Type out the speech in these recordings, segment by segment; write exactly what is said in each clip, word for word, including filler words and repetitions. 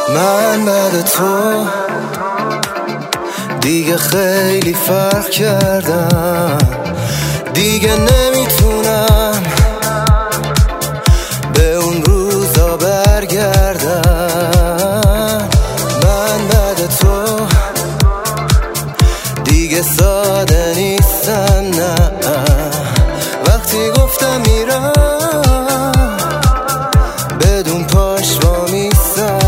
من بعد تو دیگه خیلی فرق کردم، دیگه نمیتونم به اون روزا برگردم. من بعد تو دیگه ساده نیستم، نه وقتی گفتم میرم بدون پاش وامیستم.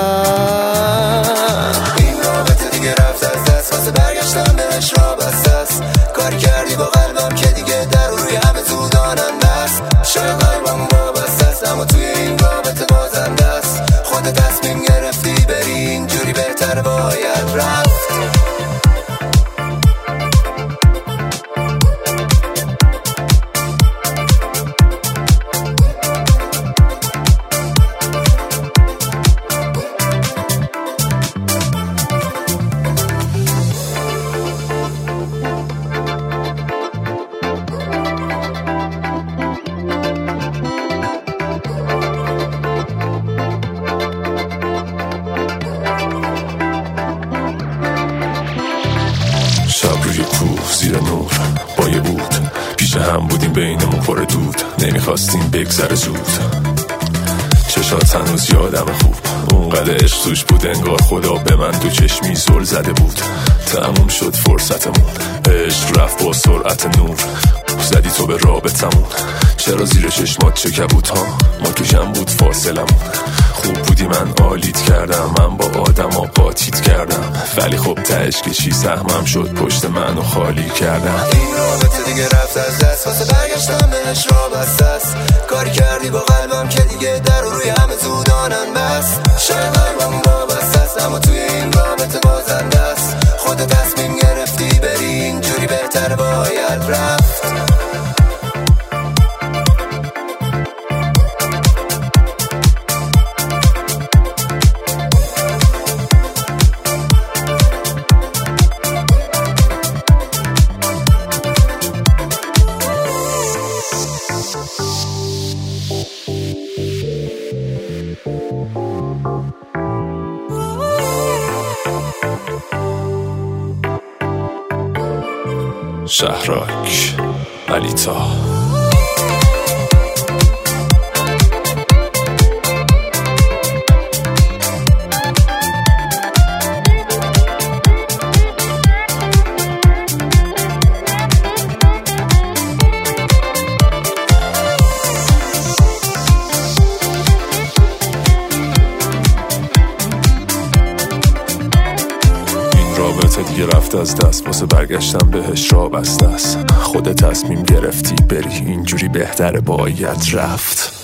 این رابطه دیگه رفت از دست، واسه برگشتم بهش را بسته است. کار کردی با قلبم که دیگه در روی همه زودانم بست. شاید قلبم وابسته است اما توی این رابطه بازنده است. خودت تصمیم گرفتی بری، اینجوری بهتر باید رفت. شب روی کوه زیر نور بایه بود، پیش هم بودیم بینمون پر دود، نمیخواستیم بگذره زود. چشات هنوز یادم خوب، اونقدر عشق توش بود انگار خدا به من دو چشمی زل زده بود. تموم شد فرصتمون، عشق رفت با سرعت نور، زدی تو به رابطمون. چرا زیر چشمات چه کبود ها، ما که کم بود فاصلمون. خوب بودی من عالیت کردم، من با آدم ها قاطیت کردم، ولی خب تهش که چی سهمم شد پشت منو خالی کردم. این رابطه دیگه رفت از دست، واسه برگشتم بهش را بسته است. کاری کردی با قلبم که دیگه در روی همه زودانم بست. شاید قلبم وابسته است اما توی این رابطه بازنده است. خودت تصمیم گرفتی بری، اینجوری بهتر باید رفت. شهرک علیتا. رابطه دیگه رفت از دست، واسه برگشتم بهش را بسته است. خودت تصمیم گرفتی بری، اینجوری بهتره باید رفت.